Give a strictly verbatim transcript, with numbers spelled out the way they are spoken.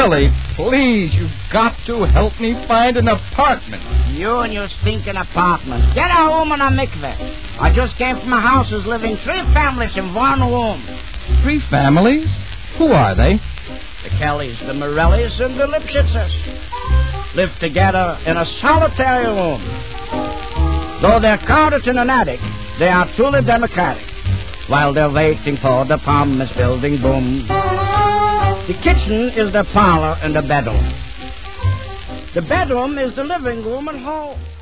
Kelly, please, you've got to help me find an apartment. You and your stinking apartment. Get a home and a mikveh. I just came from a house who's living three families in one room. Three families? Who are they? The Kellys, the Morellis, and the Lipshitzes live together in a solitary room. Though they're crowded in an attic, they are truly democratic. While they're waiting for the promised building boom. The kitchen is the parlor and the bedroom. The bedroom is the living room and hall.